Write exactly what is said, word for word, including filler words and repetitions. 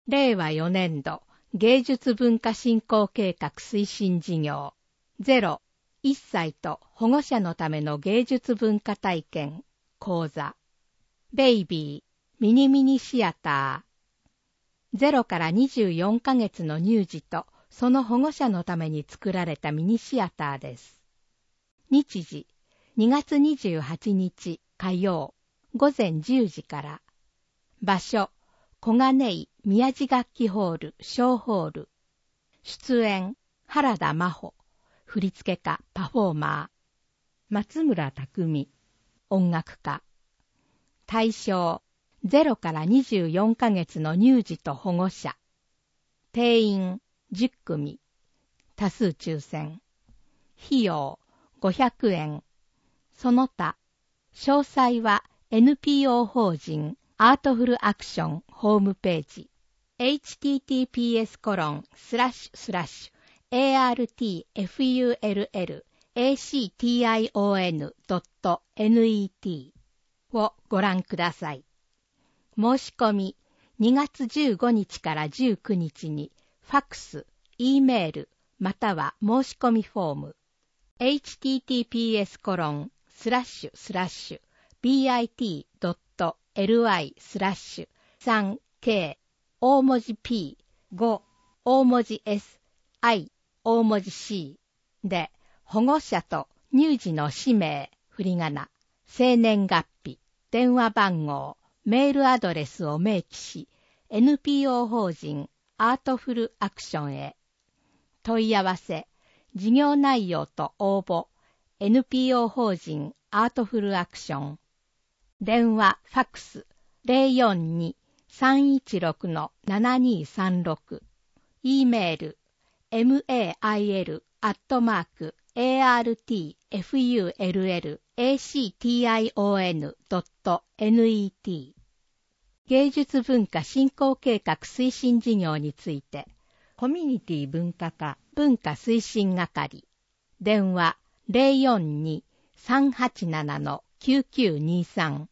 れいわよねんど芸術文化振興計画推進事業ゼロ、いっさいと保護者のための芸術文化体験講座ベイビーミニミニシアターゼロからにじゅうよんかげつの乳児とその保護者のために作られたミニシアターです。日時にがつにじゅうはちにち火曜ごぜんじゅうじから。場所小金井宮地楽器ホール小ホール。出演原田真帆振付家パフォーマー松村匠音楽家。対象ゼロからにじゅうよんかげつの乳児と保護者。定員じゅっくみ。多数抽選。費用ごひゃくえん。その他詳細は エヌピーオー 法人アートフルアクションホームページ エイチティーティーピーエスコロンスラッシュスラッシュエーアールティーエフユーエルエルエーシーティーアイオーエヌドットネット をご覧ください。申し込みにがつじゅうごにちからじゅうくにちにファックス、E メールまたは申し込みフォーム エイチティーティーピーエスコロンスラッシュスラッシュビーアイティードットエルアイスラッシュさんケー 大文字 P ご 大文字 S I 大文字 C で保護者と乳児の氏名、振り仮名、生年月日、電話番号、メールアドレスを明記し エヌピーオー 法人アートフルアクションへ。問い合わせ、事業内容と応募 エヌピーオー 法人アートフルアクション。電話ファックス ゼロよんに さんいちろく ななにさんろく E メール エムエーアイエル アットマーク エーアールティーエフユーエルエルエーシーティーアイオーエヌドットネット 芸術文化振興計画推進事業についてコミュニティ文化課文化推進係電話 ゼロよんに さんはちなな きゅうきゅうにさん